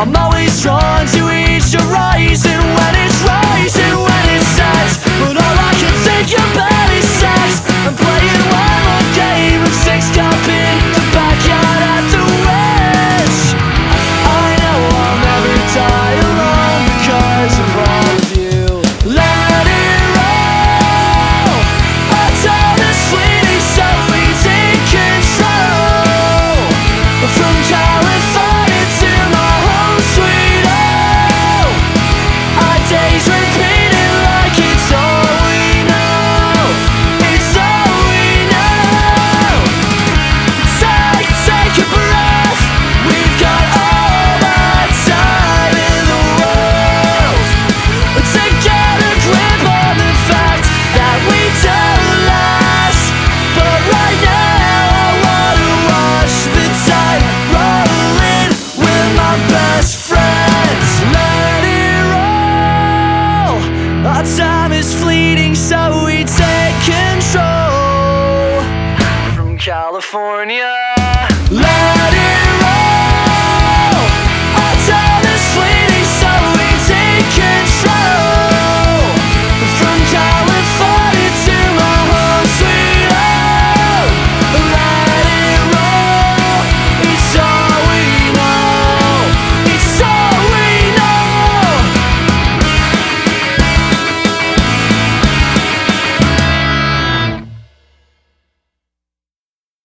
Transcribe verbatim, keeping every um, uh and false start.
I'm always drawn to each horizon when it's rising, when it sets. But all I can think about is sex. I'm playing one more game of six cup in the backyard at the Wish. I know I'll never die alone because of all of you. Let it roll. Our time is fleeting, so we take control. From California to my home sweet home, our days repeating like it's all we know. It's all we know. Take, take a breath. We've got all the time in the world to get a grip on the fact that we don't last. But right now I wanna watch the tide rolling with my best friends. Let it roll. Our time is fleeting, so we take control. From California